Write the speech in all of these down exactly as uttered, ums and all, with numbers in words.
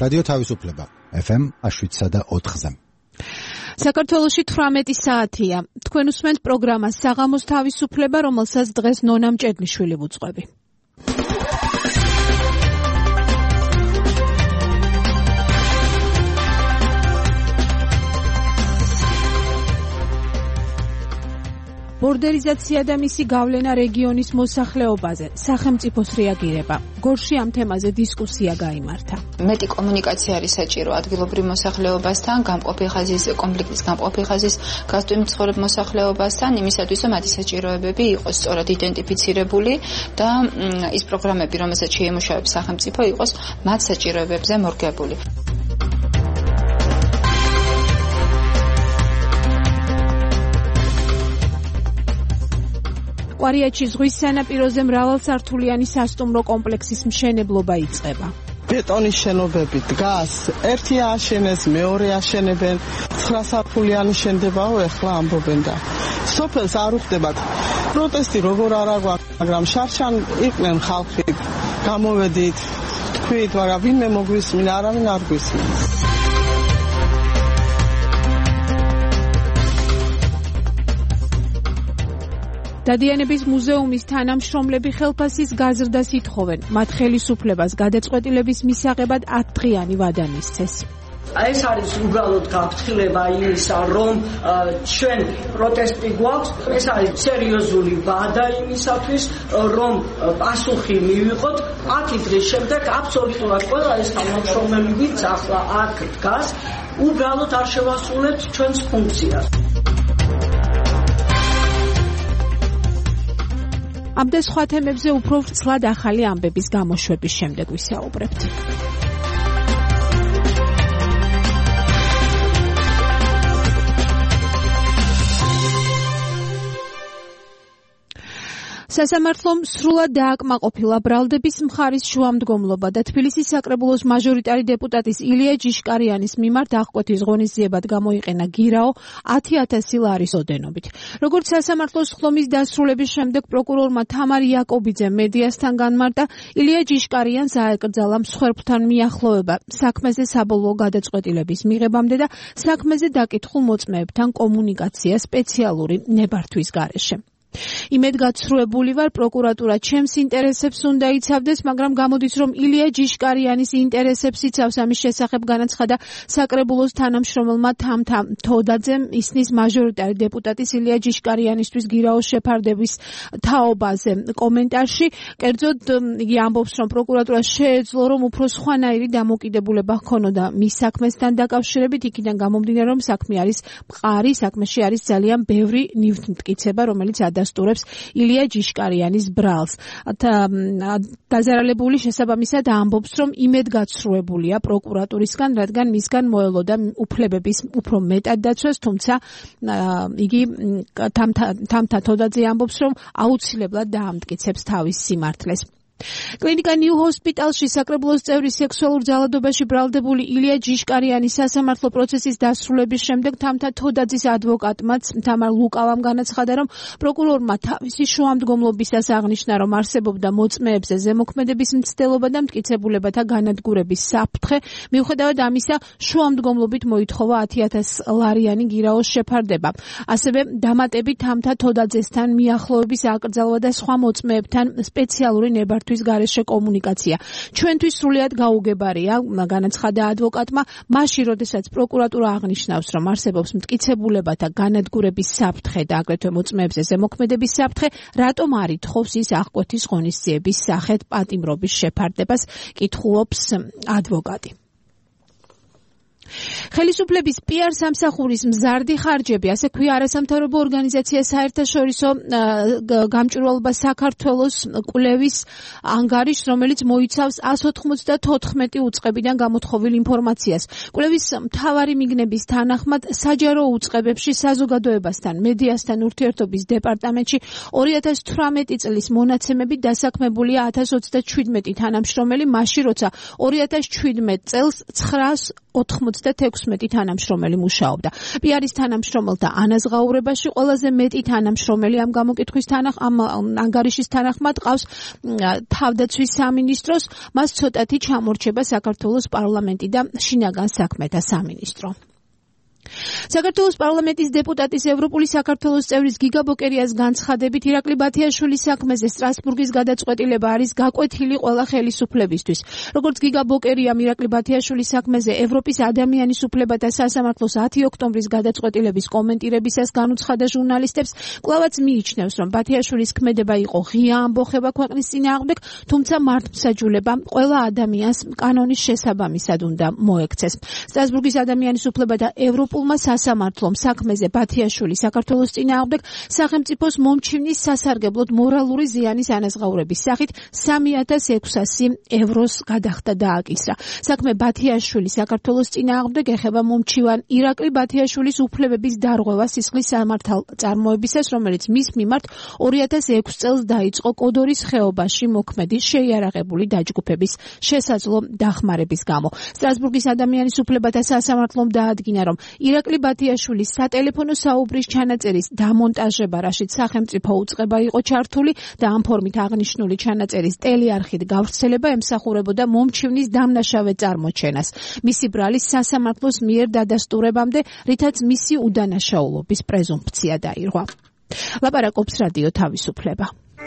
რადიო თავისუფლება ეფ ემ შვიდსა და ოთხზე. საქართველოში თვრამეტი საათია. თქვენ უსმენთ პროგრამას საღამოს თავისუფლება, რომელსაც დღეს ნონა მჭედლიშვილი ვუძღვები. ბორდერიზაცია და მისი გავლენა რეგიონის მოსახლეობაზე, სახელმწიფოს რეაგირება. გორში ამ თემაზე დისკუსია გაიმართა. მეტი კომუნიკაცია არის საჭირო ადგილობრივ მოსახლეობასთან, გამყოფი ხაზის კონფლიქტის გამყოფი ხაზის გასტვიმ მცხოვრებ მოსახლეობასთან, იმისათვის რომ მათი საჭიროებები იყოს სწორად იდენტიფიცირებული და ის პროგრამები, რომელსაც შეიმუშავებს სახელმწიფო, იყოს მათ საჭიროებებზე მორგებული. კვარიატში ზღვის სანაპიროზე მრავალსართულიანი სასტუმრო კომპლექსის მშენებლობა იწყება. ბეტონის შენობები დგას, ერთი ააშენეს, მეორე აშენებენ, ცხრა სართულიანი შენდებაო, ეხლა ამბობენ და სოფელს არ უხდებათ. პროტესტი როგორ არა გვაქვს, მაგრამ შარშან იყვნენ ხალხი, გამოვედით, თქვით, მაგრამ ვინმე მოგვისმინა, არავინ არ გვისმინს. დადიანების მუზეუმის თანამშრომლები ხელფასის გაზრდას ითხოვენ. მათ ხელისუფლებას გადაწყვეტილების მისაღებად ათდღიანი ვადა მისცეს. ეს არის უბრალოდ გაფრთხილება იმისა, რომ ჩვენ პროტესტი გვაქვს. ეს არის სერიოზული ვადა იმისათვის, რომ პასუხი მივიღოთ. ათი დღის შემდეგ აბსოლუტურად ყველა ეს თანამშრომელი, ვინც ახლა აქ დგას, უბრალოდ არ შევასრულებთ ჩვენს ფუნქციას. ამ და სხვა თემებზე უფრო ვრცლად ახალი ამბების გამოშვების შემდეგ ვისაუბრებთ. სასამართლომ სრულად დააკმაყოფილა ბრალდების მხარის შუამდგომლობა და თბილისის საკრებულოს მაჟორიტარი დეპუტატის ილია ჯიშკარიანის მიმართ აღკვეთის ღონისძიებად გამოიყენა გირაო ათი ათასი ლარის ოდენობით. როგორც სასამართლოს ხლომის დასრულების შემდეგ პროკურორმა თამარ იაკობიძემ მედიასთან განმარტა, ილია ჯიშკარიანს აეკრძალა მსხვერპლთან მიახლოება საქმეზე საბოლოო გადაწყვეტილების მიღებამდე და საქმეზე დაკითხულ მოწმეებთან კომუნიკაცია სპეციალური ნებართვის გარეშე. იმედგაცრუებული ვარ, პროკურატურა ჩემს ინტერესებს უნდა იცავდეს, მაგრამ გამოდის, რომ ილია ჯიშკარიანის ინტერესებს იცავს. ამის შესახებ განაცხადა საკრებულოს თანამშრომელმა თამთა თოდაძემ ისნის მაჟორიტარი დეპუტატის ილია ჯიშკარიანისთვის გირაოს შეფარდების თაობაზე კომენტარში. კერძოდ იგი ამბობს, რომ პროკურატურა შეეძლო, რომ უფრო სხვანაირი დამოკიდებულება ჰქონოდა მის საქმესთან დაკავშირებით, იქიდან გამომდინარე, რომ საქმე არის მყარი, საქმეში არის ძალიან ბევრი ნივთმტკიცება, რომელიც დასტურებს ილია ჯიშკარიანის ბრალს. დაზარალებული შესაბამისად ამბობს, რომ იმედგაცრუებულია პროკურატურისგან, რადგან მისგან მოელოდა უფლებების უფრო მეტად დაცვას, თუმცა იგი თამთა თოდაძე ამბობს, რომ აუცილებლად დაამტკიცებს თავის სიმართლეს. კლინიკა ნიუ ჰოსპიტალში საკრებულოს წევრი სექსუალურ ძალადობაში ბრალდებული ილია ჯიშკარიანის სასამართლო პროცესის დასრულების შემდეგ თამთა თოდაძის ადვოკატმაც თამარ ლუკავამ განაცხადა, რომ პროკურორმა თავისი შუამდგომლობისას აღნიშნა, რომ არსებობდა მოწმეებზე ზემოქმედების მცდელობა და მტკიცებულებათა განადგურების საფრთხე. მიუხედავად ამისა, შუამდგომლობით მოითხოვა ათი ათასი ლარიანი გირაოს შეფარდება. ასევე დამატებით თამთა თოდაძესთან მიახლოების აკრძალვა და სხვა მოწმეებთან სპეციალური ნებართვის გარეშე კომუნიკაცია. ჩვენთვის სრულიად გაუგებარია, განაცხადა ადვოკატმა, მაშინ, როდესაც პროკურატურა აღნიშნავს, რომ არსებობს მტკიცებულებათა განადგურების საფრთხე და აგრეთვე მოწმეებზე ზემოქმედების საფრთხე, რატომ არ ითხოვს ის აღკვეთის ღონისძიების სახით პატიმრობის შეფარდებას, კითხულობს ადვოკატი. ხელისუფლების პიარ სამსახურის მზარდი ხარჯები, ასე ქვია არასამთავრობო ორგანიზაცია საერთაშორისო გამჭვირვალობა საქართველოს კვლევის ანგარიშს, რომელიც მოიცავს εκατს ოცდათოთხმეტი უწყებიდან გამოთხოვილ ინფორმაციას. კვლევის მთავარი მიგნების თანახმად საჯარო უწყებებში საზოგადოებასთან, მედიასთან ურთიერთობის დეპარტამენტში ორი ათასი თვრამეტი წლის მონაცემებით დასაქმებულია ათას ოცდაჩვიდმეტი თანამშრომელი, მაშინ როცა ორი ათასი ჩვიდმეტ წელს ცხრაას ოთხმოცდაათი ოცდათექვსმეტი თანამშრომელი მუშაობდა. პიარის თანამშრომელთა ანაზღაურებაში ყველაზე მეტი თანამშრომელი ამ გამოკითხვის თანახ ამ ანგარიშის თანახმად ყავს თავდაცვის სამინისტროს, მას ცოტათი ჩამორჩება საქართველოს პარლამენტი და შინაგან საქმეთა სამინისტრო. საქართველოს პარლამენტის დეპუტატის ევროპული საქართველოს წევრის გიგა ბოკერიას განცხადებით ირაკლი ბათიაშვილის საქმეზე სტრასბურგის გადაწყვეტილება არის გაკვეთილი ყველა ხელისუფლებისთვის. როგორც გიგა ბოკერიამ ირაკლი ბათიაშვილის საქმეზე ევროპის ადამიანის უფლებათა სასამართლოს ათი ოქტომბრის გადაწყვეტილების კომენტირებისას განუცხადა ჟურნალისტებს, კვლავაც მიიჩნევს, რომ ბათიაშვილის ქმედება იყო ღია ამბოხება ქვეყნის წინააღმდეგ, თუმცა მართლმსაჯულება ყველა ადამიანს კანონის შესაბამისად უნდა მოექცეს. სტრასბურგის ადამიანის უფლებათა ევროპულ სასამართლომ საქმეზე ბათიაშვილი საქართველოს წინააღმდეგ სახელმწიფოს მომჩივნის სასარგებლოდ მორალური ზიანის ანაზღაურების სახით სამი ათას ექვსასი ევროს გადახდა დააკისრა. საქმე ბათიაშვილის საქართველოს წინააღმდეგ ეხება მომჩივან ირაკლი ბათიაშვილის უფლებების დარღვევა სისხლის სამართალწარმოებისას, რომელიც მის მიმართ ორი ათას ექვსი წელს დაიწყო კოდორის ხეობაში მოქმედი შეიარაღებული დაჯგუფების შესაძლო დახმარების გამო. სტრასბურგის ადამიანის უფლებათა სასამართლომ დაადგინა, რომ ირაკლი ბათიაშვილის სატელეფონო საუბრის ჩანაწერის დამონტაჟება, რაშიც სახელმწიფო უწყება იყო ჩართული და ამ ფორმით აღნიშნული ჩანაწერის ტელეარხით გავრცელება ემსახურებოდა მომჩივნის დამნაშავე წარმოჩენას მისი ბრალის სასამართლოს მიერ დადასტურებამდე, რითაც მისი უდანაშაულობის პრეზუმფცია დაირღვა. ლაპარაკობს რადიო თავისუფლება.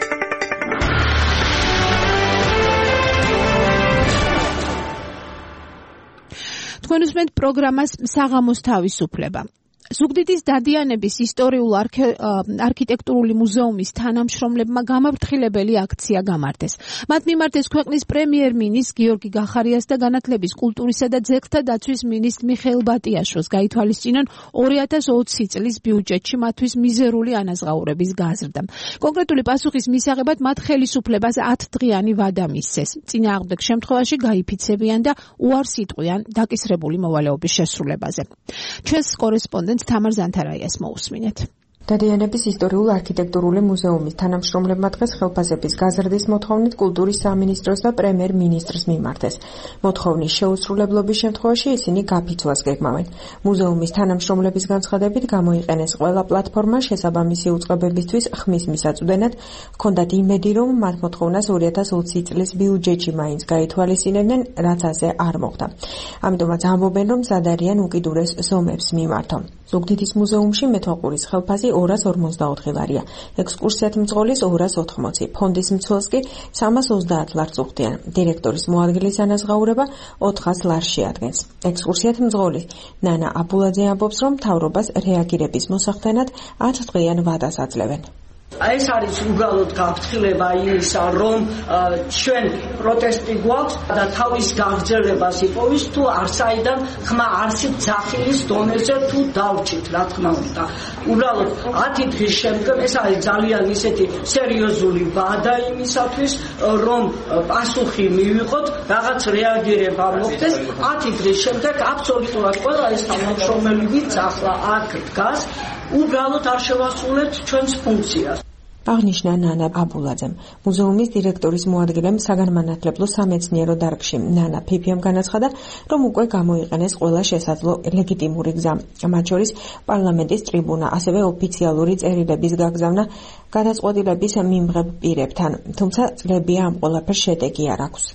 თქვენ უსმენთ პროგრამას საღამოს თავისუფლება. ზუგდიდის დადიანების ისტორიულ არქიტექტურული მუზეუმის თანამშრომლებმა გამაფრთხილებელი აქცია გამართეს. მათ მიმართეს ქვეყნის პრემიერ-მინისტრ გიორგი გახარიას და განათლების, კულტურისა და ძეგლთა დაცვის მინისტრ მიხეილ ბატიაშვილს გაითვალისწინონ ორი ათას ოცი წლის ბიუჯეტში მათთვის მიზერული ანაზღაურების გაზრდა. კონკრეტული პასუხის მისაღებად მათ ხელისუფლებას ათდღიანი ვადა მისცეს. წინააღმდეგ შემთხვევაში გაიფიცებიან და უარს იტყვიან დაკისრებული მოვალეობის შესრულებაზე. ჩვენს კორესპონდენტ თამარ ზანთარაიას მოусმინეთ. დადიანების ისტორიულ არქიტექტურული მუზეუმის თანამშრომლებმა დღეს ხელფასების გაზრდის მოთხოვნით კულტურის სამინისტროს და პრემიერ-მინისტრს მიმართეს. მოთხოვნის შეუსრულებლობის შემთხვევაში ისინი გაფიცვას გეგმავენ. მუზეუმის თანამშრომლების განცხადებით გამოიყენეს ყველა პლატფორმა შესაბამისი უწყებებისთვის ხმის მისაწვდენად, ჰქონდათ იმედი, რომ მათ მოთხოვნას ორი ათას ოცი წლის ბიუჯეტში მაინც გაითვალისწინებდნენ, რაც ასე არ მოხდა. ამიტომაც ამბობენ, რომ მზად არიან უკიდურეს ზომებს მიმართონ. ზუგდიდის მუზეუმში მეთვალყურის ხელფასი ორას ორმოცდაოთხი ლარია, ექსკურსიათ მძღოლის ორას ოთხმოცი, ფონდის მცველს კი სამას ოცდაათ ლარს უხდიან. დირექტორის მოადგილის ანაზღაურება ოთხას ლარს შეადგენს. ექსკურსიათ მძღოლის ნანა აბულაძე ამბობს, რომ მთავრობას რეაგირების მოსახდენად ათდღიან ვადას აძლევენ. ეს არის უბრალოდ გაფრთხილება იმისა, რომ ჩვენ პროტესტი გვაქვს და თავის გაგრძელებას იპოვის, თუ არსაიდან ხმა არსით ძახილის დონეზე თუ დავჭით, რა თქმა უნდა. უბრალოდ ათი დღის შემდგომ ეს არის ძალიან ისეთი სერიოზული ვადა იმისათვის, რომ პასუხი მივიღოთ, რაღაც რეაგირება მოხდეს. ათი დღის შემდეგ აბსოლუტურად ყველა ეს თანამშრომელი, ვინც ახლა აქ დგას, უბრალოდ არ შევასრულებთ ჩვენს ფუნქციას. აღნიშნა ნანა აბულაძემ. მუზეუმის დირექტორის მოადგილემ საგანმანათლებლო სამეცნიერო დარგში ნანა ფიფიამ განაცხადა, რომ უკვე გამოიყენეს ყველა შესაძლო ლეგიტიმური გზა, მათ შორის პარლამენტის ტრიბუნა, ასევე ოფიციალური წერილების გაგზავნა გადაწყვეტილების მიმღებ პირებთან, თუმცა წლებია ამ ყველაფერს შედეგი არ აქვს.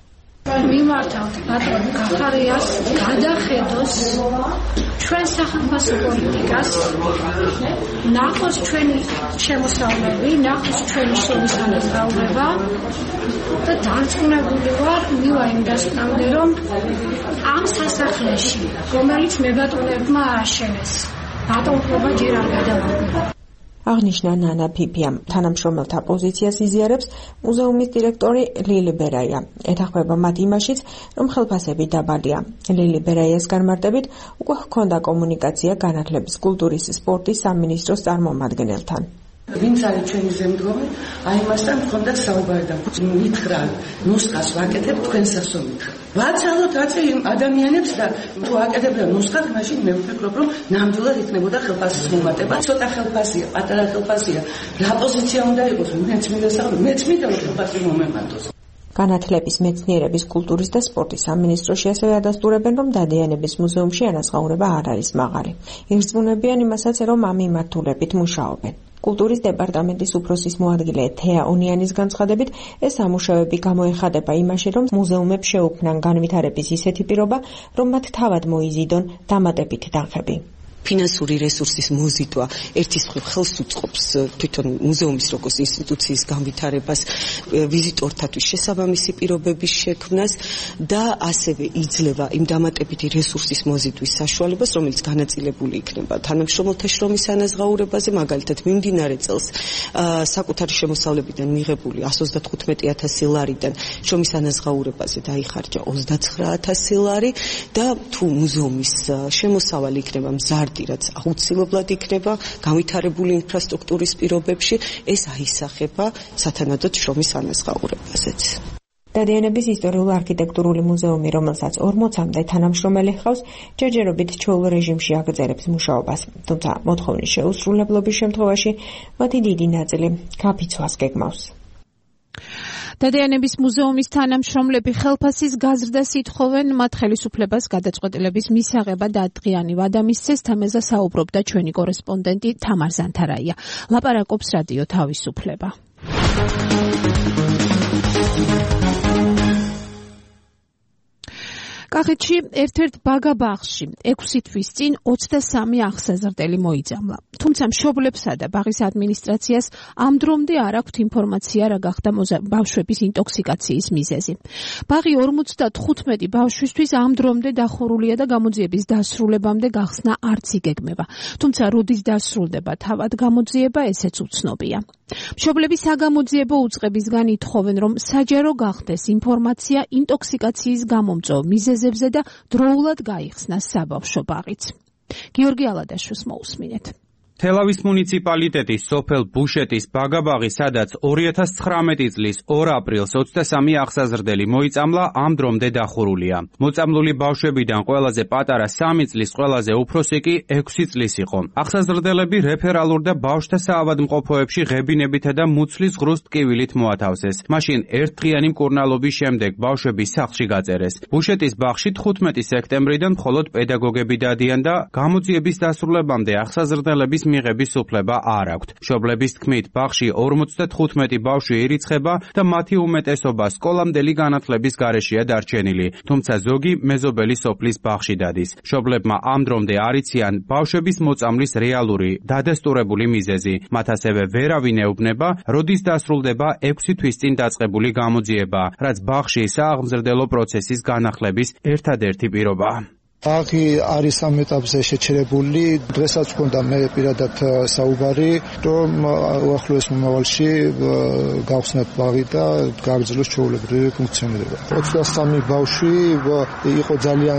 მიმართავთ ბატონ გახარიას გადახედოს ჩვენ სახელმწიფო პოლიტიკას, ნახოს ჩვენი შემოსავლები, ნახოს ჩვენი შრომის ანაზღაურება და დარწმუნებული ვარ მივა იმ დასკვნამდე, რომ ამ სასახლეში, რომელიც მებატონებმა ააშენეს, ბატონობა ჯერ არ გადავარდება. აღნიშნა ნანა ფიფიამ. თანამშრომელთა პოზიციას იზიარებს მუზეუმის დირექტორი ლილი ბერაია. ეთანხმება მათ იმაშიც, რომ ხელფასები დაბალია. ლილი ბერაიას განმარტებით უკვე ჰქონდა კომუნიკაცია განათლების, კულტურის, სპორტის სამინისტროს წარმომადგენელთან. ვინც არის ჩვენი ზემდგომი, აი მასთან მქონდა საუბარი და მითხრა, ნუსხას ვაკეთებ თქვენ სასომით. ვაცალოთ რაცე იმ ადამიანებს და თუ აკეთებდა ნუსხას, მაშინ მე ვფიქრობ, რომ ნამდვილად იქნებოდა ხელფასის მომატება. ცოტა ხელფასია, პატარა ხელფასია. რა პოზიცია უნდა იყოს? მეც მინდა საუბარი, მეც მინდა რომ ხელფასი მომემატოს. განათლების, მეცნიერების, კულტურის და სპორტის სამინისტროში ასევე ადასტურებენ, რომ დადიანების მუზეუმში ანაზღაურება არ არის მაღალი. ირწმუნებიან იმასაც, რომ ამ მიმართულებით მუშაობენ. კულტურის დეპარტამენტის უფროსის მოადგილე თეა ონიანის განცხადებით, ეს სამუშაოები გამოეხადება იმაში, რომ მუზეუმებს შეუქმნან განვითარების ისეთი პირობა, რომ მათ თავად მოიზიდონ დამატებითი თანხები. ფინანსური რესურსის მოზიდვა ერთის მხრივ ხელს უწყობს თვითონ მუზეუმის როგორც ინსტიტუციის განვითარებას, ვიზიტორთათვის შესაბამისი პირობების შექმნას და ასევე იძლევა იმ დამატებითი რესურსის მოზიდვის საშუალებას, რომელიც განაწილებული იქნება თანამშრომელთა შრომის ანაზღაურებაზე, მაგალითად მიმდინარე წელს საკუთარი შემოსავლებიდან მიღებული εκατს ოცდათხუთმეტი ათასი ლარიდან შრომის ანაზღაურებაზე დაიხარჯა ოცდაცხრა ათასი ლარი და თუ მუზეუმის შემოსავალი იქნება მზარდი, რაც აუცილებლად იქნება განვითარებული ინფრასტრუქტურის პირობებში, ეს აისახება სათანადოდ შრომის ანაზღაურებაზეც. დადიანების ისტორიულ-არქიტექტურული მუზეუმი, რომელსაც ორმოცამდე თანამშრომელი ჰყავს, ჯერჯერობით ჩვეულ რეჟიმში აგრძელებს მუშაობას, თუმცა მოთხოვნის შეუსრულებლობის შემთხვევაში მათი დიდი ნაწილი გაფიცვას გეგმავს. დადიანების მუზეუმის თანამშრომლები ხელფასის გაზრდას ითხოვენ, მათ ხელისუფლებას გადაწყვეტილების მისაღება და დღიანი ვადა მისცეს. თემაზე საუბრობდა ჩვენი კორესპონდენტი თამარ ზანთარაია. ლაპარაკობს რადიო თავისუფლება. კახეთში ერთ-ერთ ბაგაბაღში ექვსი თვის წინ ოცდასამი აღსაზრდელი მოიძამლა. თუმცა მშობლებსა და ბაღის ადმინისტრაციას ამ დრომდე არ აქვთ ინფორმაცია, რა გახდა ბავშვების ინტოქსიკაციის მიზეზი. ბაღი ორმოცდათხუთმეტი ბავშვისთვის ამ დრომდე დახურულია და გამოძიების დასრულებამდე გახსნა არც იგეგმება. თუმცა როდის დასრულდება თავად გამოძიება, ესეც უცნობია. მშობლები საგამოძიებო უწყებისგან ითხოვენ, რომ საჯარო გახდეს ინფორმაცია ინტოქსიკაციის გამომწვევ მიზეზებზე და დროულად გაიხსნას საბავშვო ბაღიც. გიორგი ალადაშვილს მოусმინეთ. თელავის მუნიციპალიტეტის სოფელ ბუშეტის ბაგაბაღი, სადაც ორი ათას ცხრამეტი წლის ორ აპრილს ოცდასამი აღსაზრდელი მოიწამლა, ამ დრომდე დახურულია. მოწამლული ბავშვებიდან ყველაზე პატარა სამი წლის, ყველაზე უფროსი კი ექვსი წლის იყო. აღსაზრდელები რეფერალურ და ბავშვთა საავადმყოფოებში ღებინებითა და მუცლის ღრუს ტკივილით მოათავსეს. მაშინ ერთდღიანი მკურნალობის შემდეგ ბავშვები სახლში გაწერეს. ბუშეტის ბაღში თხუთმეტი სექტემბრიდან მხოლოდ პედაგოგები დადიან და გამოძიების დასრულებამდე აღსაზრდელების მიღების უფლება არ აქვთ. მშობლების თქმით, ბაღში ორმოცდათხუთმეტი ბავშვი ირიცხება და მათი უმეტესობა სკოლამდელი განათლების გარეშეა დარჩენილი, თუმცა ზოგი მეზობელი სოფლის ბაღში დადის. მშობლებმა ამ დრომდე არ იციან ბავშვების მოწამვლის რეალური დადასტურებული მიზეზი. მათ ასევე ვერავინ ეუბნება, როდის დასრულდება ექვსი თვის წინ დაწყებული გამოძიება, რაც ბაღში სააღმზრდელო პროცესის განახლების ერთადერთი პირობაა. ბაღი არის ამ ეტაპზე შეჩერებული. დღესაც მქონდა მე პირადად საუბარი, რომ უახლოეს მომავალში გავხსნათ ბაღი და გააგრძელოს ჩვეულებრივი ფუნქციონირება. ოცდასამი ბავშვი იყო ძალიან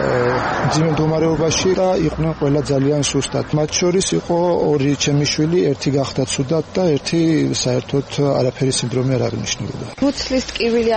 მძიმე მდგომარეობაში და იყვნენ ყველა ძალიან სუსტად. მათ შორის იყო ორი ჩემი შვილი, ერთი გახდა ცუდად და ერთი საერთოდ არაფერი სიმდრომე არ აღნიშნულოდა. მუცლის ტკივილი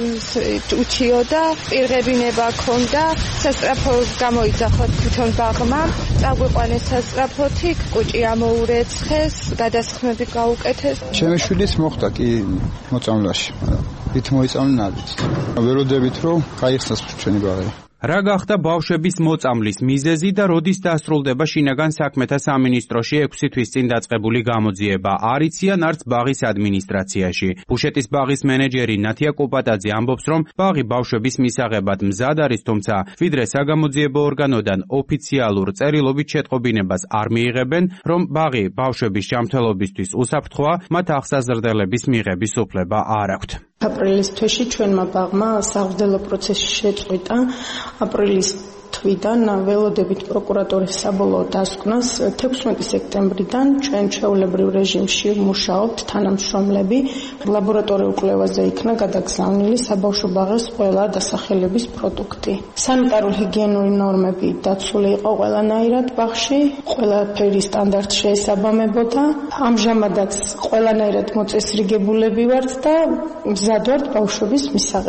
უჩიოდა, პირღებინება ჰქონდა, სასწრაფო გამოიძახოთ თვითონ ბაღმა, წაგვიყვანეს სასწრაფოთი, კუჭი ამოურეცხეს, გადასხმები გაუკეთეს. ჩემი შვილიც მოხდა კი მოწამვლაში, ვით მოიწამლენ არ ვიცი. ველოდებით რომ გაიხსნას ჩვენი ბაღი. რა გახდა ბავშვების მოწამვლის მიზეზი და როდის დასრულდება შინაგან საქმეთა სამინისტროში ექვსი თვის წინ დაწყებული გამოძიება, არ იციან არც ბაღის ადმინისტრაციაში. ბუშეტის ბაღის მენეჯერი ნათია კუპატაძე ამბობს, რომ ბაღი ბავშვების მისაღებად მზად არის, თუმცა ვიდრე საგამოძიებო ორგანოდან ოფიციალურ წერილობით შეტყობინებას არ მიიღებენ, რომ ბაღი ბავშვების ჯანმრთელობისთვის უსაფრთხოა, მათ აღსაზრდელების მიღების უფლება არ აქვთ. აპრილის თვეში ჩვენმა ბაღმა საღვთელო პროცესი შეწყვიტა. აპრილის თვიდან ველოდებით პროკურატურის საბოლოო დასკვნას თექვსმეტი სექტემბრიდან ჩვენ ჩვეულებრივ რეჟიმში მუშაობთ თანამშრომლები. ლაბორატორიულ კვლევაზე იქნა გადაგზავნილი საბავშვო ბაღის ყველა დასახელების პროდუქტი. სანიტარულ-ჰიგიენური ნორმები დაცული იყო ყველანაირად ბაღში, ყველაფერი სტანდარტს შეესაბამებოდა. ამჟამადაც ყველანაირად მოწესრიგებულები ვართ და მზად ვართ ბავშვების მისაღებად.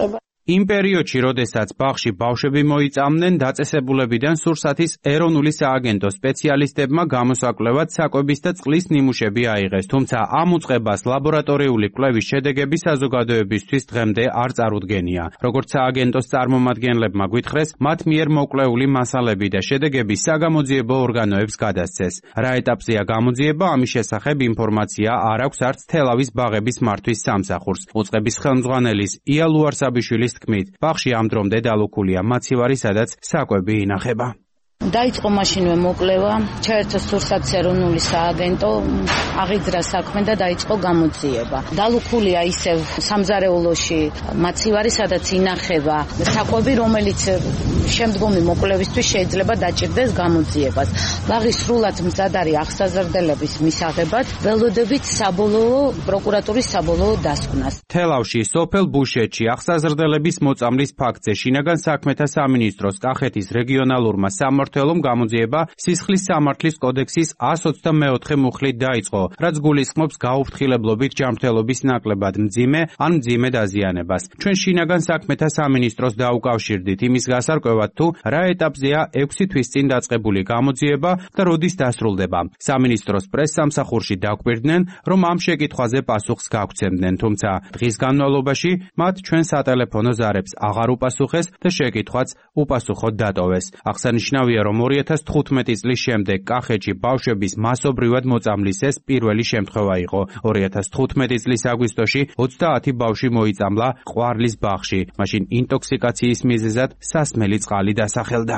იმ პერიოდში, როდესაც ბაღში ბავშვები მოიწამნენ, დაწესებულებიდან სურსათის ეროვნული სააგენტო სპეციალისტებმა გამოსაკვლევად საკვების და წყლის ნიმუშები აიღეს, თუმცა ამ უწყებას ლაბორატორიული კვლევის შედეგები საზოგადოებისთვის დღემდე არ წარუდგენია. როგორც სააგენტოს წარმომადგენლებმა გვითხრეს, მათ მიერ მოკვლეული მასალები და შედეგები საგამოძიებო ორგანოებს გადასცეს. რა ეტაპზეა გამოძიება, ამის შესახებ ინფორმაცია არ აქვს არც თელავის ბაღების მართვის სამსახურს. უწყების ხელმძღვანელის ია ლუარსაბიშვილის თქმით, ბაღში ამ დრომდე დალუქულია მაცივარი, სადაც საკვები ინახება. დაიწყო მაშინვე მოკვლევა, ჩაერთო სურსათის ეროვნული სააგენტო, აღიძრა საქმე და დაიწყო გამოძიება. დალუქულია ისევ სამზარეულოში მაცივარი, სადაც ინახება საკვები, რომელიც შემდგომი მოკვლევისთვის შეიძლება დაჭირდეს გამოძიებას. ბაღი სრულად მზად არის აღსაზრდელების მისაღებად, ველოდებით საბოლოო პროკურატურის საბოლოო დასკვნას. თელავში, სოფელ ბუშეთში აღსაზრდელების მოწამლის ფაქტზე შინაგან საქმეთა სამინისტროს კახეთის რეგიონალურმა სამმართველომ გამოძიება სისხლის სამართლის კოდექსის εκατს ოცდამეოთხე მუხლით დაიწყო, რაც გულისხმობს გაუფრთხილებლობით ჯანმრთელობის ნაკლებად მძიმე ან მძიმე დაზიანებას. ჩვენ შინაგან საქმეთა სამინისტროს დაუკავშირდით იმის გასარკვევად თუ რა ეტაპზეა ექვსი თვის წინ დაწყებული გამოძიება და როდის დასრულდება. სამინისტროს პრესსამსახურში დაგვირდნენ, რომ ამ შეკითხვაზე პასუხს გაგვცემდნენ, თუმცა დღის განმავლობაში მათ ჩვენ სატელეფონო ზარებს აღარ უპასუხეს და შეკითხვაც უპასუხოდ დატოვეს. აღსანიშნავია, რომ ორი ათას თხუთმეტი წლის შემდეგ კახეთში ბავშვების მასობრივად მოწამლის ეს პირველი შემთხვევა იყო. ორი ათას თხუთმეტი წლის აგვისტოში ოცდაათი ბავშვი მოიწამლა ყვარლის ბაღში. მაშინ ინტოქსიკაციის მიზეზად სასმელი წყალი დასახელდა.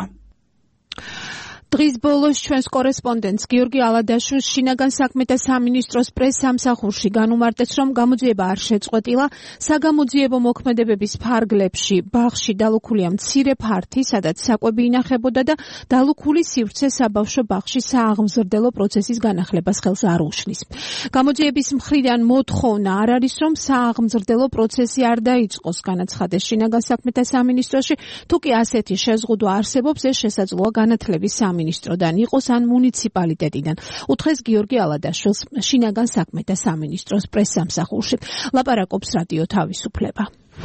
დღის ბოლოს ჩვენს კორესპონდენტს გიორგი ალადაშვილს შინაგან საქმეთა სამინისტროს პრესსამსახურში განუმარტეს, რომ გამოძიება არ შეწყვეტილა. საგამოძიებო მოქმედებების ფარგლებში ბაღში დალუქულია მცირე ფართი, სადაც საკვები ინახებოდა და დალუქული სივრცე საბავშვო ბაღში სააღმზრდელო პროცესის განახლებას ხელს არ უშლის. გამოძიების მხრიდან მოთხოვნა არ არის, რომ სააღმზრდელო პროცესი არ დაიწყოს, განაცხადეს შინაგან საქმეთა სამინისტროში. თუკი ასეთი შეზღუდვა არსებობს, ეს შესაძლოა განათლების სამინისტროდან იყოს ან მუნიციპალიტეტიდან. უთხრეს გიორგი ალადაშვილს შინაგან საქმეთა სამინისტროს პრესსამსახურში. ლაპარაკობს რადიო თავისუფლება.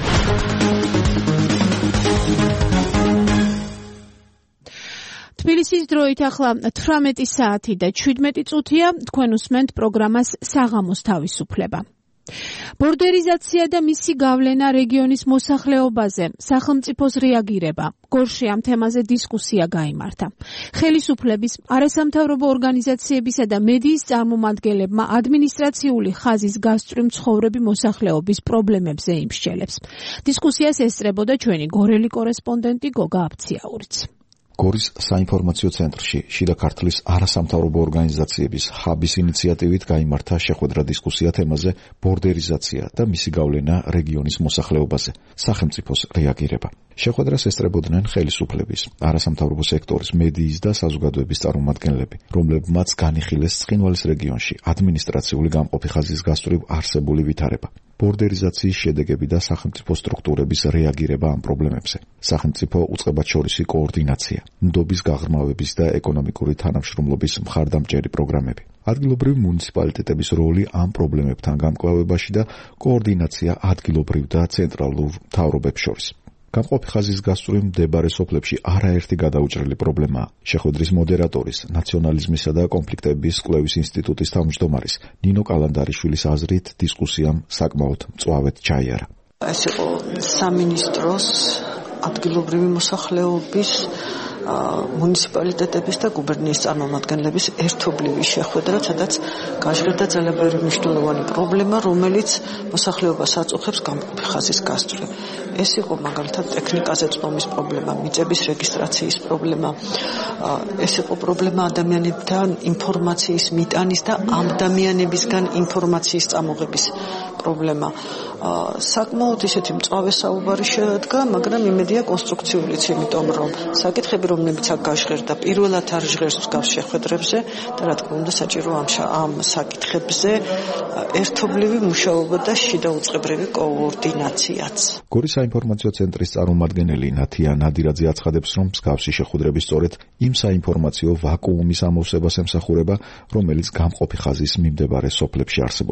თბილისის დროით ახლა თვრამეტი საათი და შვიდმეტი წუთია. თქვენ უსმენთ პროგრამას საღამოს თავისუფლება. ბორდერიზაცია და მისი გავლენა რეგიონის მოსახლეობაზე, სახელმწიფოს რეაგირება. გორში ამ თემაზე დისკუსია გაიმართა. ხელისუფლების, არასამთავრობო ორგანიზაციებისა და მედიის წარმომადგენლებმა ადმინისტრაციული ხაზის გასწვრივ მცხოვრები მოსახლეობის პრობლემებზე იმსჯელებს. დისკუსიას ესწრებოდა ჩვენი გორელი კორესპონდენტი გოგა აფციაურიც. გორის საინფორმაციო ცენტრში შიდა ქართლის არასამთავრობო ორგანიზაციების ჰაბის ინიციატივით გაიმართა შეხვედრა დისკუსია თემაზე ბორდერიზაცია და მისი გავლენა რეგიონის მოსახლეობაზე, სახელმწიფოს რეაგირება. შეხვედრას ესწრებოდნენ ხელისუფლების, არასამთავრობო სექტორის, მედიის და საზოგადოების წარმომადგენლები, რომლებმაც განიხილეს ცხინვალის რეგიონში ადმინისტრაციული გამყოფი ხაზის გასწვრივ არსებული ვითარება. ბორდერიზაციის შედეგები და სახელმწიფო სტრუქტურების რეაგირება ამ პრობლემებზე. სახელმწიფო უწყებათშორისი კოორდინაცია, ნდობის გაღრმავების და ეკონომიკური თანამშრომლობის მხარდამჭერი პროგრამები. ადგილობრივი მუნიციპალიტეტების როლი ამ პრობლემებთან გამკლავებაში და კოორდინაცია ადგილობრივ და ცენტრალურ მთავრობებს შორის. გამყოფი ხაზის გასწვრივ მდებარე სოფლებში არაერთი გადაუჭრელი პრობლემაა. შეხვედრის მოდერატორის, ნაციონალიზმისა და კონფლიქტების კვლევის ინსტიტუტის თავმჯდომარის ნინო კალანდარიშვილის აზრით დისკუსიამ საკმაოდ მწვავედ ჩაიარა. ეს იყო სამინისტროს, ადგილობრივი მოსახლეობის, მუნიციპალიტეტების და გუბერნიის წარმომადგენლების ერთობლივი შეხვედრა, სადაც გაჟღერდა ძალიან ბევრი მნიშვნელოვანი პრობლემა, რომელიც მოსახლეობას აწუხებს გამყოფი ხაზის გასწვრივ. ეს იყო მაგალითად ტექნიკაზე წვდომის პრობლემა, მიწების რეგისტრაციის პრობლემა, ეს იყო პრობლემა ადამიანებთან ინფორმაციის მიტანის და ამ ადამიანებისგან ინფორმაციის წამოღების პრობლემა. საკმაოდ ისეთი მწვავე საუბარი შეადგა, მაგრამ იმედია კონსტრუქციულიც, იმიტომ რომ საკითხები, რომლებიც აქ გაჟღერდა, პირველად არ ჟღერს მსგავს შეხვედრებზე და რა თქმა უნდა საჭირო ამ ამ საკითხებზე ერთობლივი მუშაობა და შიდა უწყებრივი კოორდინაციაც. გორის საინფორმაციო ცენტრის წარმომადგენელი ნათია ნადირაძე აცხადებს, რომ მსგავსი შეხვედრები სწორედ იმ საინფორმაციო ვაკუუმის ამოვსებას ემსახურება, რომელიც გამყოფი ხაზის მიმდებარე სოფლებში არსებობს.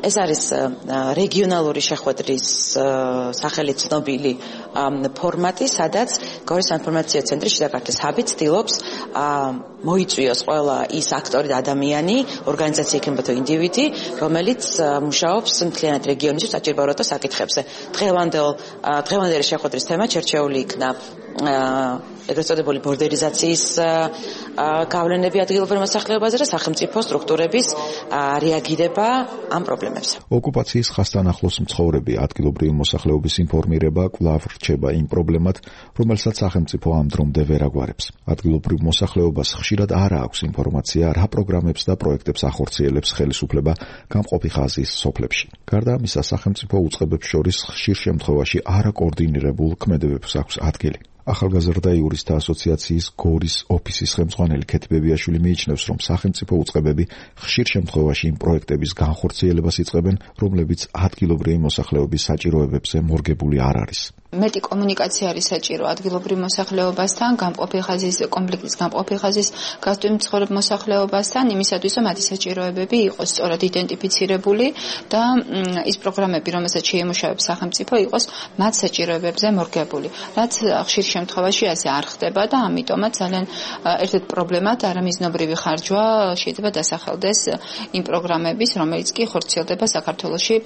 ეს არის რეგიონალური შეხვედრის სახელით ცნობილი ფორმატი, სადაც გორის საინფორმაციო ცენტრი შიდა ქართლის ჰაბი ცდილობს მოიწვიოს ყველა ის აქტორი და ადამიანი, ორგანიზაცია იქნება თუ ინდივიდი, რომელიც მუშაობს მთლიანად რეგიონის საჭიროებათა საკითხებზე. დღევანდელ დღევანდელი შეხვედრის თემა ჩერჩეული იქნა ეგრეთ წოდებული ბორდერიზაციის გავლენები ადგილობრივ მოსახლეობაზე და სახელმწიფო სტრუქტურების რეაგირება ამ პრობლემებზე. ოკუპაციის ხასთან ახლოს მცხოვრები ადგილობრივი მოსახლეობის ინფორმირება კვლავ რჩება იმ პრობლემად, რომელსაც სახელმწიფო ამ დრომდე ვერ აგვარებს. ადგილობრივ მოსახლეობას ხშირად არ აქვს ინფორმაცია, რა პროგრამებს და პროექტებს ახორციელებს ხელისუფლება გამყოფი ხაზის სოფლებში. გარდა ამისა, სახელმწიფო უწყებებს შორის ხშირ შემთხვევაში არაკოორდინირებულ ქმედებებს აქვს ადგილი. ახალგაზრდა იურისტთა ასოციაციის გორის ოფისის ხელმძღვანელი ქეთი ბებიაშვილი მიიჩნევს, რომ სახელმწიფო უწყებები ხშირ შემთხვევაში იმ პროექტების განხორციელებას იწყებენ, რომლებიც ადგილობრივი მოსახლეობის საჭიროებებზე მორგებული არ არის. მეტი კომუნიკაცია არის საჭირო ადგილობრივ მოსახლეობასთან, გამყოფი ხაზის კონფლიქტის გამყოფი ხაზის გასწვრივ მცხოვრებ მოსახლეობასთან, იმისათვის რომ მათი საჭიროებები იყოს სწორად იდენტიფიცირებული და ის პროგრამები, რომელსაც შეიმუშავებს სახელმწიფო, იყოს მათ საჭიროებებზე მორგებული. რაც ხშირ შემთხვევაში ასე არ ხდება და ამიტომაც ძალიან ერთ-ერთ პრობლემად არამიზნობრივი ხარჯვა შეიძლება დასახელდეს იმ პროგრამების, რომელიც კი ხორციელდება საქართველოში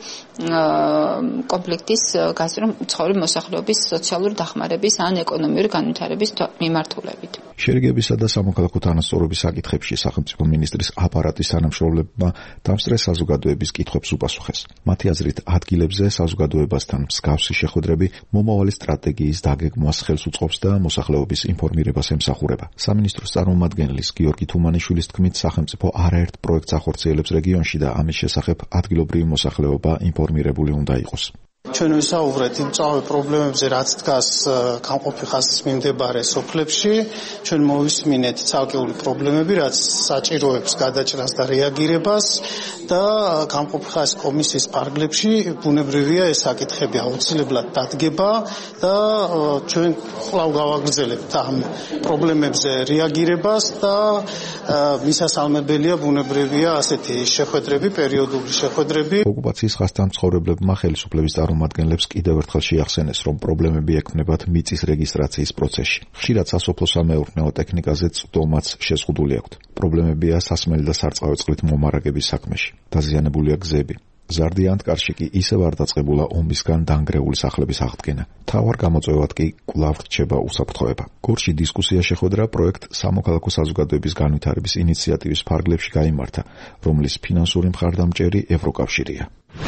კონფლიქტის გასწვრივ მცხოვრებ მოსახლეობის სოციალური დახმარების ან ეკონომიური განვითარების მიმართულებით. შერიგებისა და სამოქალაქო თანასწორობის საკითხებში სახელმწიფო მინისტრის აპარატის თანამშრომლებმა დამსწრე საზოგადოების კითხვებს უპასუხეს. მათი აზრით, ადგილებზე საზოგადოებასთან მსგავსი შეხვედრები მომავალი სტრატეგიის დაგეგმვას ხელს უწყობს და მოსახლეობის ინფორმირებას ემსახურება. სამინისტროს წარმომადგენლის გიორგი თუმანიშვილის თქმით, სახელმწიფო არაერთ პროექტს ახორციელებს რეგიონში და ამის შესახებ ადგილობრივი მოსახლეობა ინფორმირებული უნდა იყოს. ჩვენ ვისაუბრეთ იმ წავე პრობლემებზე, რაც დგას გამყოფი ხაზის მიმდებარე სოფლებში. ჩვენ მოვისმინეთ ცალკეული პრობლემები, რაც საჭიროებს გადაჭრას და რეაგირებას და გამყოფი ხაზის კომისიის ფარგლებში ბუნებრივია ეს საკითხები აუცილებლად დადგება და ჩვენ კვლავ გავაგრძელებთ ამ პრობლემებზე რეაგირებას და მისასალმებელია ბუნებრივია ასეთი შეხვედრები, პერიოდული შეხვედრები. ოკუპაციის ხასთან მცხოვრებლებმა ხელისუფლების წარმომადგენლებს კიდევ ერთხელ შეახსენეს, რომ პრობლემები ექმნებათ მიწის რეგისტრაციის პროცესში. ხშირად სასოფლო-სამეურნეო ტექნიკაზე წვდომაც შეზღუდული აქვთ. პრობლემებია სასმელი და სარწყავი წყლით მომარაგების საქმეში. დაზიანებულია გზები. ზარდიან კარში კი ისევ არ დაწყებულა ომისგან დანგრეული სახლების აღდგენა. მთავარ გამოწვევად კი კვლავ რჩება უსაფრთხოება. გორში დისკუსია შეხვედრა პროექტ სამოქალაქო საზოგადოების განვითარების ინიციატივის ფარგლებში გაიმართა, რომლის ფინანსური მხარდამჭერი ევროკავშირია.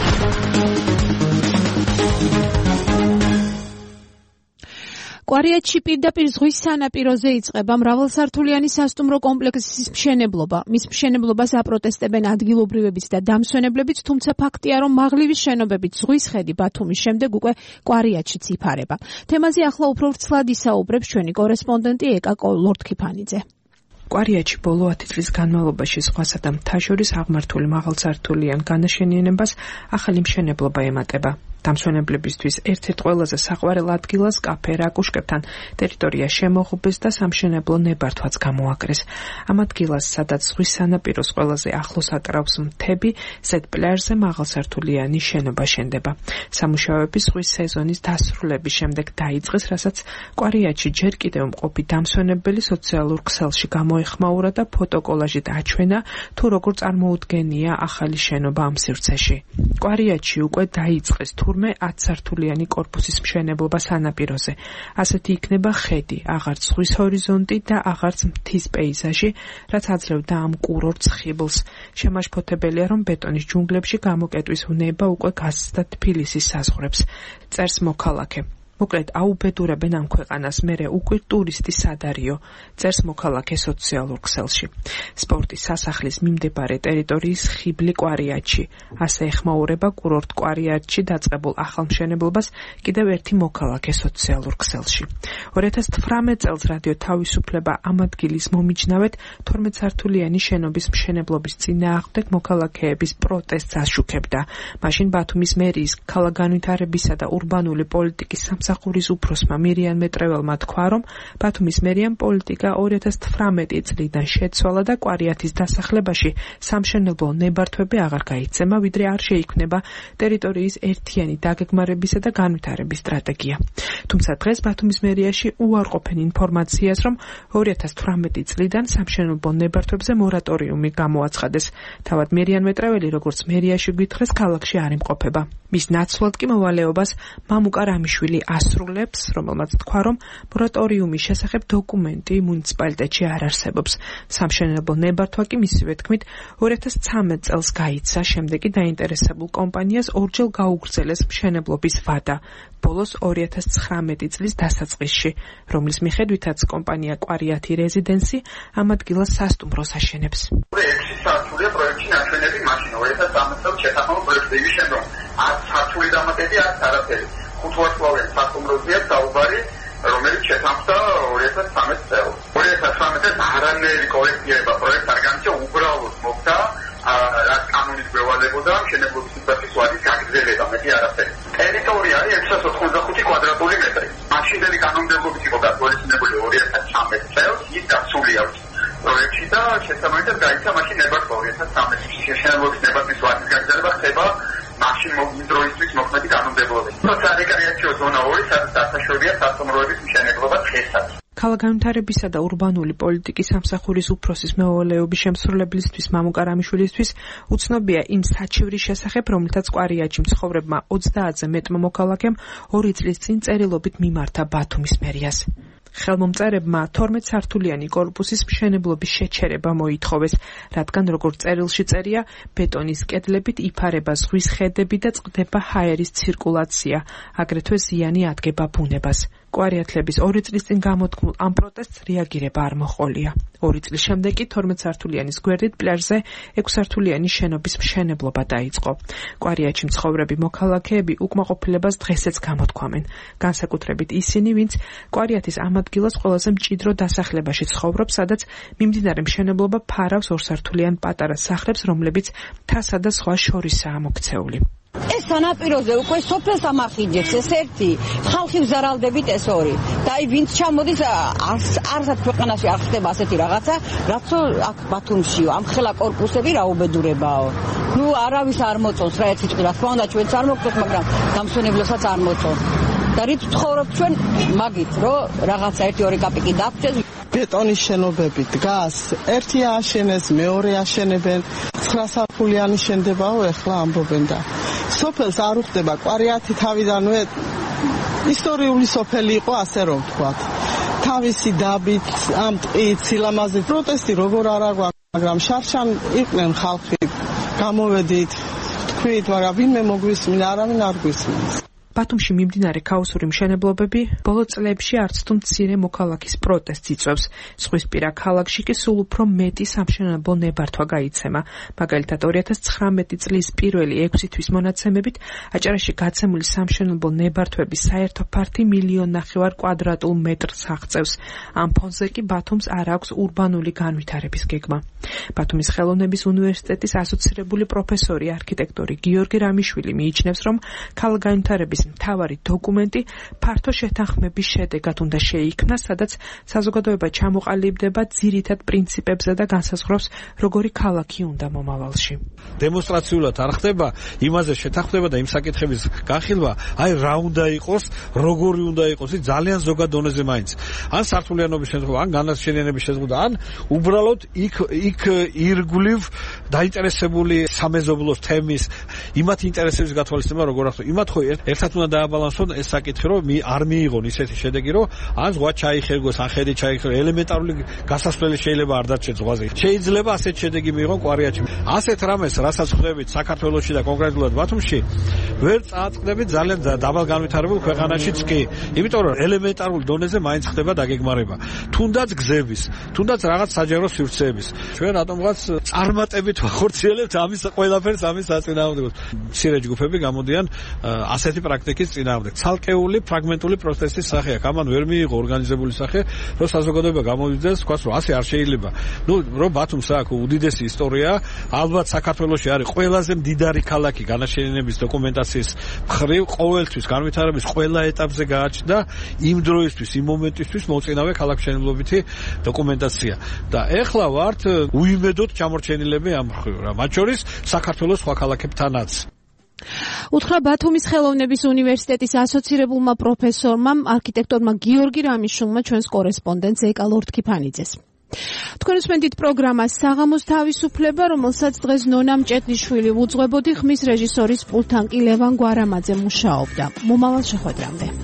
კვარიატში პირდაპირ ზღვის სანაპიროზე იწყება მრავალსართულიანი სასტუმრო კომპლექსის მშენებლობა. მის მშენებლობას აპროტესტებენ ადგილობრივებიც და დამსვენებლებიც, თუმცა ფაქტია, რომ მაღლივი შენობებით ზღვის ხედი ბათუმის შემდეგ უკვე კვარიატშიც იფარება. თემაზე ახლა უფრო ვრცლად ისაუბრებს ჩვენი კორესპონდენტი ეკა ლორდქიფანიძე. კვარიატში ბოლო ათი წლის განმავლობაში ზღვასა და მთას შორის აღმართული მაღალსართულიან განაშენიანებას ახალი მშენებლობა ემატება. დამსვენებლებისთვის ერთ-ერთ ყველაზე საყვარელ ადგილას კაფე რაკუშკებთან ტერიტორია შემოღობეს და სამშენებლო ნებართვაც გამოაკრეს. ამ ადგილას, სადაც ზღვის სანაპიროს ყველაზე ახლოს აკრავს მთები, ზედ პლაჟზე მაღალსართულიანი შენობა შენდება. სამუშაოები ზღვის სეზონის დასრულების შემდეგ დაიწყეს, რასაც კვარიატში ჯერ კიდევ მყოფი დამსვენებელი სოციალურ ქსელში გამოეხმაურა და ფოტოკოლაჟით აჩვენა, თუ როგორ წარმოუდგენია ახალი შენობა ამ სივრცეში. კვარიატში უკვე დაიწყეს თურმე ათსართულიანი კორპუსის მშენებლობა სანაპიროზე. ასეთი იქნება ხედი, აღარც ზღვის ჰორიზონტი და აღარც მთის პეიზაჟი, რაც აძლევდა ამ კურორტს ხიბლს. შემაშფოთებელია, რომ ბეტონის ჯუნგლებში გამოკეტვის უნება უკვე გასცდა თბილისის საზღვრებს. წერს მოქალაქე. მოკლედ აუბედურებენ ამ ქვეყანას, მერე უკვე ტურისტი სადარიო, წერს მოქალაქე სოციალურ ქსელში. სპორტის სასახლის მიმდებარე ტერიტორიის ხიბლი კვარიატში. ასე ეხმაურება კურორტ კვარიატში დაწყებულ ახალ მშენებლობას კიდევ ერთი მოქალაქე სოციალურ ქსელში. ორი ათას თვრამეტ წელს რადიო თავისუფლება ამ ადგილის მომიჯნავედ თორმეტსართულიანი შენობის მშენებლობის წინააღმდეგ მოქალაქეების პროტესტს აშუქებდა. მაშინ ბათუმის მერიის ქალაქგანვითარებისა და ურბანული პოლიტიკის სამსახურის სამსახურის უფროსმა მირიან მეტრეველმა თქვა, რომ ბათუმის მერიამ პოლიტიკა ორი ათას თვრამეტი წლიდან შეცვალა და კვარიათის დასახლებაში სამშენებლო ნებართვები აღარ გაიცემა, ვიდრე არ შეიქმნება ტერიტორიის ერთიანი დაგეგმარებისა და განვითარების სტრატეგია. თუმცა დღეს ბათუმის მერიაში უარყოფენ ინფორმაციას, რომ ორი ათას თვრამეტი წლიდან სამშენებლო ნებართვებზე მორატორიუმი გამოაცხადეს. თავად მერიან მეტრეველი, როგორც მერიაში გვითხრეს, ქალაქში არ იმყოფება. მის ნაცვლად კი მოვალეობას მამუკა რამიშვილი ასრულებს, რომელმაც თქვა, რომ მორატორიუმის შესახებ დოკუმენტი მუნიციპალიტეტში არ არსებობს. სამშენებლო ნებართვა კი მისივე თქმით ორი ათას ცხრამეტ წელს გაიცა, შემდეგ კი დაინტერესებულ კომპანიას ორჯერ გაუგრძელეს მშენებლობის ვადა. ბოლოს ორი ათას ცხრამეტი წლის დასაწყისში, რომლის მიხედვითაც კომპანია კვარიათი რეზიდენსი ამ ადგილას სასტუმროს აშენებს. ექვსი სართულია პროექტში ნაჩვენები მაშინ ორი ათას ცხრამეტ წელს შეთანხმებულ პროექტზე იშენდა. არც სართული დამატები, არც არაფერი. ხუთვარსკვლავიანი სასტუმროზეა საუბარი, რომელიც შეთანხმდა ორი ათას ცხრამეტ წელს. ორი ათას ცხრამეტ წელს არანაირი კორექტირება პროექტს არ განიცდა, უბრალოდ მოხდა რაც კანონით გვევალებოდა მშენებლობის სიტუაციის ვადის გაგრძელება, მეტი არაფერი. ტერიტორია არის ექვსას ოთხმოცდახუთი კვადრატული მეტრი. მაშინდელი კანონმდებლობით იყო გათვალისწინებული ორი ათას ცხრამეტ წელს, ის დაცული აქვს პროექტში და შესაბამისად გაიცა მაშინ ნებართვა ორი ათას ცხრამეტ წელს. მშენებლობის ნებართვის ვადის გაგრძელება ხდება მაშინ მოგიდროისთვის მოქმედი კანონმდებლობით. თუმცა რეკრეაციო ზონა ორი, სადაც დასაშვებია სასტუმროების მშენებლობა დღესაც. ქალაქგანვითარებისა და ურბანული პოლიტიკის სამსახურის უფროსის მეუღლეობის შემსრულებლისთვის მამუკა რამიშვილისთვის უცნობია იმ საჩივრის შესახებ, რომელთაც კვარიათში მცხოვრებმა ოცდაათზე მეტმა მოქალაქემ ორი წლის წინ წერილობით მიმართა ბათუმის მერიას. ხელმომწერებმა თორმეტ სართულიანი კორპუსის მშენებლობის შეჩერება მოითხოვეს, რადგან როგორც წერილში წერია, ბეტონის კედლებით იფარება ზღვის ხედები და წყდება ჰაერის ცირკულაცია, აგრეთვე ზიანი ადგება ბუნებას. კვარიათლების ორი წლის წინ გამოთქმულ ამ პროტესტს რეაგირება არ მოჰყოლია. ორი წლის შემდეგ კი თორმეტ სართულიანის გვერდით პლაჟზე ექვსსართულიანი შენობის მშენებლობა დაიწყო. კვარიათში მცხოვრები მოქალაქეები უკმაყოფილებას დღესაც გამოთქვამენ. განსაკუთრებით ისინი, ვინც კვარიათის ამ ადგილას ყველაზე მჭიდრო დასახლებაში ცხოვრობს, სადაც მიმდინარე მშენებლობა ფარავს ორსართულიან პატარა სახლებს, რომლებიც მთასა და სხვა შორისაა მოქცეული. ეს სანაპიროზე უკვე სოფელს ამახინჯებს, ეს ერთი ხალხი ვზარალდებით, ეს ორი და აი ვინც ჩამოდის არსად ქვეყანაში არ ხდება ასეთი რაღაცა, რაც აქ ბათუმშიო ამ ხელა კორპუსები რა უბედურებაო. ნუ არავის არ მოწონს რა ერთი წვი, რა თქმა უნდა ჩვენც არ მოწონს, მაგრამ დამსვენებლოსაც არ მოწონს. და რით ვცხოვრობ ჩვენ მაგით, რომ რაღაცა ერთი ორი კაპიკი დაფჩეს. ბეტონის შენობები დგას, ერთი ააშენეს, მეორე აშენებენ, ცხრასართულიანი შენდებაო, ეხლა ამბობენ და სოფელს არ უხდება. კვარიათი თავიდანვე ისტორიული სოფელი იყო, ასე რომ ვთქვათ. თავისი დაბით, ამ ტყით, სილამაზით პროტესტი როგორ არა გვაქვს, მაგრამ შარშან იყვნენ ხალხი, გამოვედით, თქვით, მაგრამ ვინმე მოგვისმინა, არავინ არ გვისმინს. ბათუმში მიმდინარე ქაოსური მშენებლობები ბოლო წლებში არც თუ მცირე მოქალაქის პროტესტს იწვევს. ზღვისპირა ქალაქში კი სულ უფრო მეტი სამშენებლო ნებართვა გაიცემა. მაგალითად ორი ათას ცხრამეტი წლის პირველი ექვსი თვის მონაცემებით აჭარაში გაცემული სამშენებლო ნებართვების საერთო ფართი მილიონ ნახევარ კვადრატულ მეტრს აღწევს. ამ ფონზე კი ბათუმს არ აქვს ურბანული განვითარების გეგმა. ბათუმის ხელოვნების უნივერსიტეტის ასოცირებული პროფესორი არქიტექტორი გიორგი რამიშვილი მიიჩნევს, რომ ქალაქგანვითარების მთავარი დოკუმენტი ფართო შეთანხმების შედეგად უნდა შეიქმნას, სადაც საზოგადოება ჩამოყალიბდება ძირითად პრინციპებზე და განსაზღვრავს, როგორი ქალაქი უნდა მომავალში. დემონსტრაციულად არ ხდება იმაზე შეთანხმება და იმ საკითხების განხილვა, აი რა უნდა იყოს, როგორი უნდა იყოს, ის ძალიან ზოგად დონეზე მაინც. ან სართულიანობის შემთხვევა, ან განაშენიანების შემთხვევა, ან უბრალოდ იქ იქ ირგვლივ დაინტერესებული სამეზობლოს თემის იმათ ინტერესების გათვალისწინება როგორ ახსოვს. იმათ ხო ერთად უნდა დააბალანსონ ეს საკითხი, რომ არ მიიღონ ისეთი შედეგი, რომ ან ზღვა ჩაიხერგოს, ან ხედი ჩაიხერგოს, ელემენტარული გასასვლელი შეიძლება არ დარჩეს ზღვაზე. შეიძლება ასეთ შედეგი მიიღონ კვარიათში. ასეთ რამეს, რასაც ხვდებით საქართველოში და კონკრეტულად ბათუმში, ვერ წააწყდებით ძალიან დაბალ განვითარებულ ქვეყანაშიც კი. იმიტომ რომ ელემენტარულ დონეზე მაინც ხდება დაგეგმარება. თუნდაც გზების, თუნდაც რაღაც საჯარო სივრცეების. ჩვენ რატომღაც წარმატებით ვახორციელებთ ამის ყველაფერს, ამის საწინააღმდეგოს. მცირე ჯგუფები გამოდიან ასეთი არქიტექტის წინააღმდეგ. ცალკეული ფრაგმენტული პროცესის სახე აქვს. ამან ვერ მიიღო ორგანიზებული სახე, რომ საზოგადოება გამოვიდეს, თქვას, რომ ასე არ შეიძლება. ნუ რომ ბათუმს აქვს უდიდესი ისტორია, ალბათ საქართველოში არის ყველაზე მდიდარი ქალაქი განაშენიანების დოკუმენტაციის მხრივ, ყოველთვის განვითარების ყველა ეტაპზე გააჩნდა იმ დროისთვის, იმ მომენტისთვის მოწინავე ქალაქმშენებლობითი დოკუმენტაცია. და ეხლა ვართ უიმედოდ ჩამორჩენილები ამ მხრივ, რა მათ შორის საქართველოს სხვა ქალაქებთანაც. უთხრა ბათუმის ხელოვნების უნივერსიტეტის ასოცირებულმა პროფესორმა, არქიტექტორმა გიორგი რამიშულმა ჩვენს კორესპონდენტს ეკა ლორთქიფანიძეს. თქვენ უსმენთ პროგრამას საღამოს თავისუფლება, რომელსაც დღეს ნონა მჭედლიშვილი უძღვებოდი, ხმის რეჟისორის პულტთან კი ლევან გვარამაძე მუშაობდა. მომავალ შეხვედრამდე.